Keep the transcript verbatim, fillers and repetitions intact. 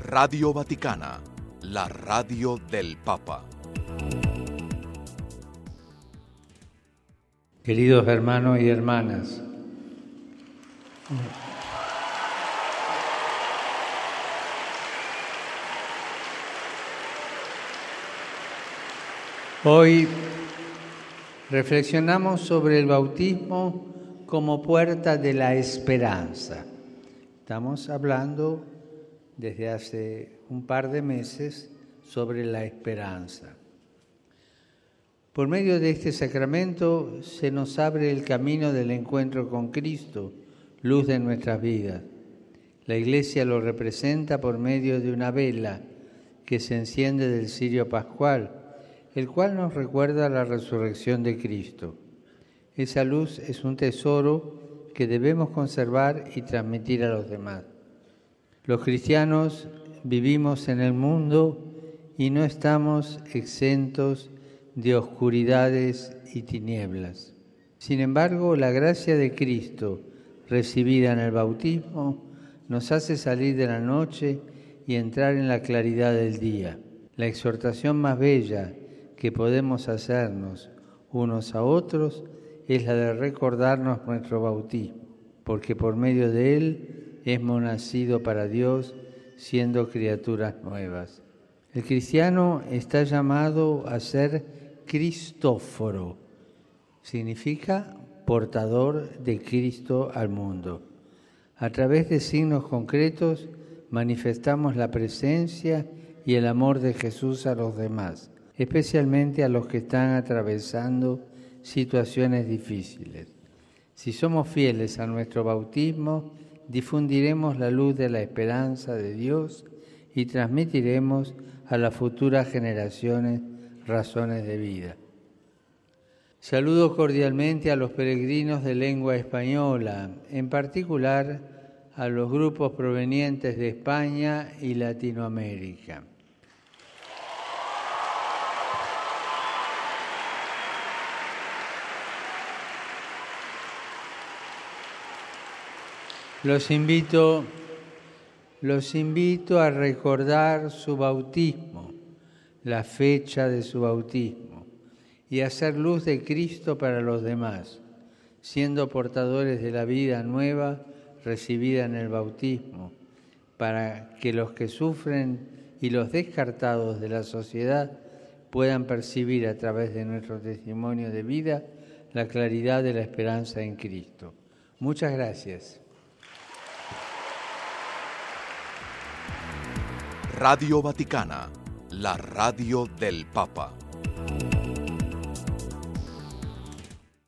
Radio Vaticana, la radio del Papa. Queridos hermanos y hermanas, hoy reflexionamos sobre el bautismo como puerta de la esperanza. Estamos hablando desde hace un par de meses sobre la esperanza. Por medio de este sacramento se nos abre el camino del encuentro con Cristo, luz de nuestras vidas. La Iglesia lo representa por medio de una vela que se enciende del cirio pascual, el cual nos recuerda la resurrección de Cristo. Esa luz es un tesoro que debemos conservar y transmitir a los demás. Los cristianos vivimos en el mundo y no estamos exentos de oscuridades y tinieblas. Sin embargo, la gracia de Cristo, recibida en el bautismo, nos hace salir de la noche y entrar en la claridad del día. La exhortación más bella que podemos hacernos unos a otros es la de recordarnos nuestro bautismo, porque por medio de él hemos nacido para Dios, siendo criaturas nuevas. El cristiano está llamado a ser Cristóforo, significa portador de Cristo al mundo. A través de signos concretos manifestamos la presencia y el amor de Jesús a los demás, especialmente a los que están atravesando situaciones difíciles. Si somos fieles a nuestro bautismo, difundiremos la luz de la esperanza de Dios y transmitiremos a las futuras generaciones razones de vida. Saludo cordialmente a los peregrinos de lengua española, en particular a los grupos provenientes de España y Latinoamérica. Los invito, los invito a recordar su bautismo, la fecha de su bautismo, y a hacer luz de Cristo para los demás, siendo portadores de la vida nueva recibida en el bautismo, para que los que sufren y los descartados de la sociedad puedan percibir a través de nuestro testimonio de vida la claridad de la esperanza en Cristo. Muchas gracias. Radio Vaticana, la radio del Papa.